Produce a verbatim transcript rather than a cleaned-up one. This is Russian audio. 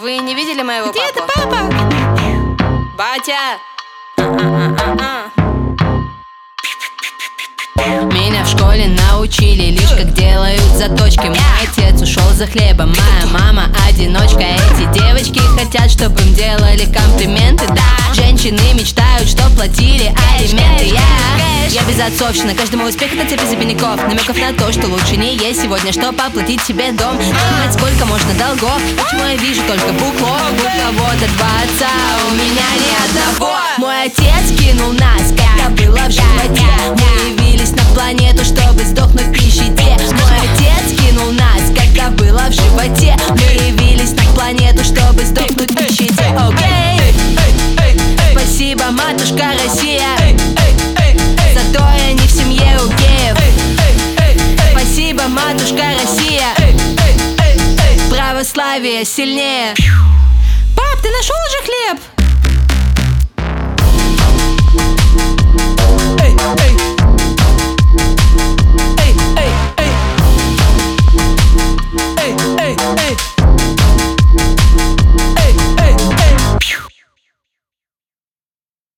Вы не видели моего Где папу? это папа? Батя! А-а-а-а-а. Меня в школе научили лишь как делают заточки. Мой отец ушел за хлебом, моя мама одиночка. Эти девочки хотят, чтобы им делали комплименты. Да, женщины мечтают, чтоб платили алименты. Я, я безотцовщина, каждый мой успех это цепь из обиняков. Намеков на то, что лучше не есть сегодня, чтоб оплатить себе дом. Понимать, сколько можно долгов, почему я вижу только букву. У кого-то два отца, у меня ни одного. Мой отец кинул нас, когда было в животе. Мы явились на планету, чтобы сдохнуть в нищете. Мой отец кинул нас, когда было в животе. Мы явились на планету, чтобы сдохнуть в нищете. Окей, спасибо, матушка Россия, за то я не в семье у геев. Спасибо, матушка Россия, православие сильнее.